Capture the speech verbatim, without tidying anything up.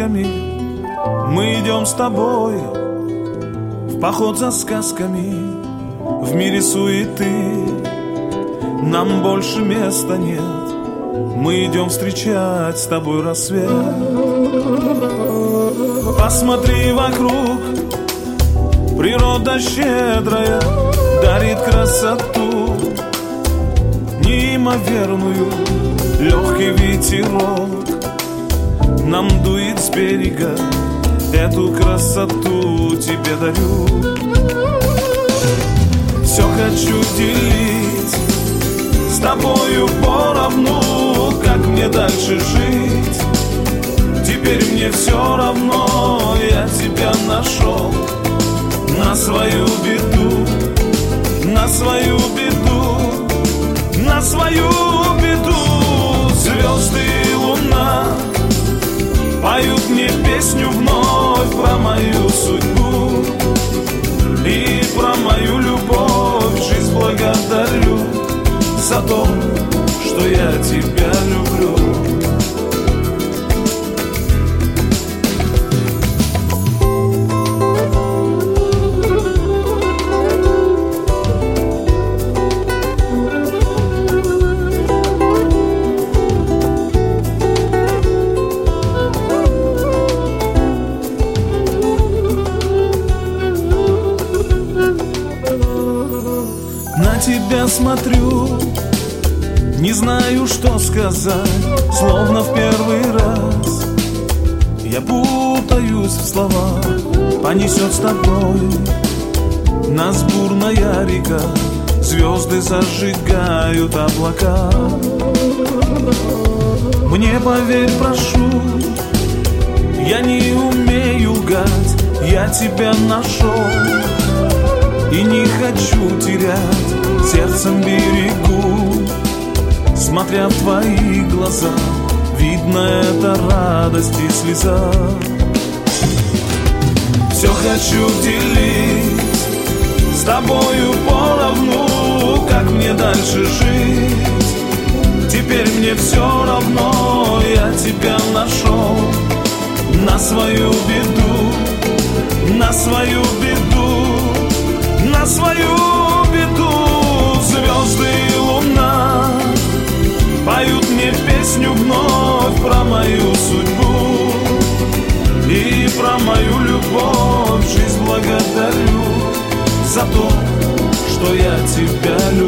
красками. Мы идем с тобой в поход за сказками. В мире суеты нам больше места нет. Мы идем встречать с тобой рассвет. Посмотри вокруг, природа щедрая дарит красоту неимоверную. Легкий ветерок нам дует с берега. Эту красоту тебе дарю. Все хочу делить с тобою поровну. Как мне дальше жить? Теперь мне все равно. Я тебя нашел на свою беду, на свою беду, на свою беду. Звезды и луна поют мне песню вновь про мою судьбу и про мою любовь. Жизнь благодарю за то, что я тебя люблю. Тебя смотрю, не знаю, что сказать. Словно в первый раз я путаюсь в словах. Понесет с тобой нас бурная река. Звезды зажигают облака. Мне поверь, прошу, я не умею лгать. Я тебя нашел и не хочу терять. Сердцем берегу, смотря в твои глаза, видно это радость и слеза. Все хочу делить с тобою поровну. Как мне дальше жить? Теперь мне все равно. Я тебя нашел на свою беду, на свою беду, на свою беду. Звезды и луна поют мне песню вновь про мою судьбу и про мою любовь. Жизнь благодарю за то, что я тебя люблю.